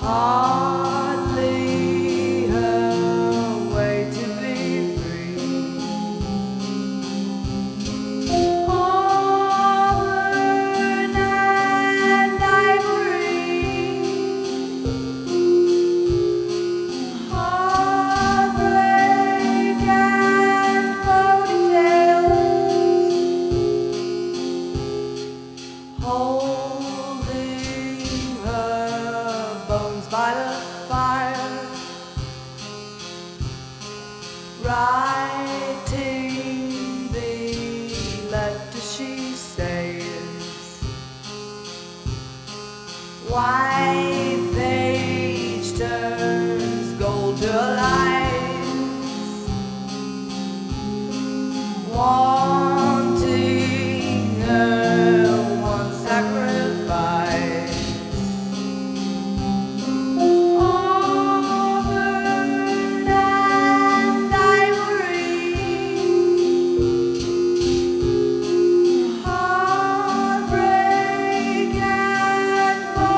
Hardly her way to be free. Auburn and ivory, heartbreak and ponytails, holding her bones by the fire, writing the letter she says. White page turns gold to her eyes, wanting her one sacrifice. Auburn and ivory, heartbreak and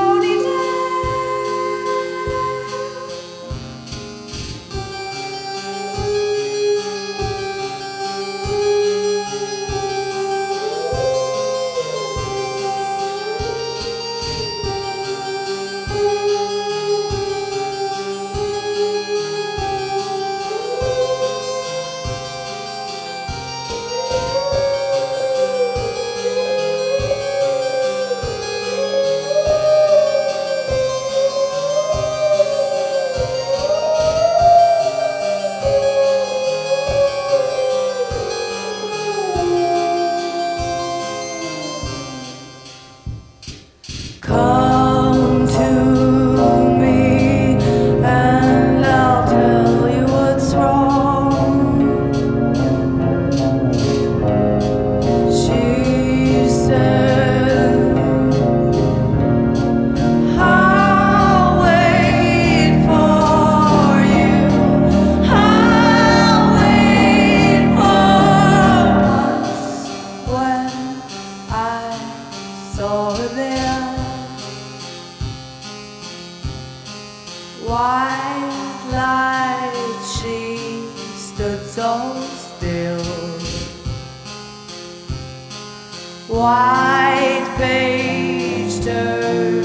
come to me and I'll tell you what's wrong. She said, I'll wait for you, I'll wait for once. When I saw her there, white light, she stood so still. White page turned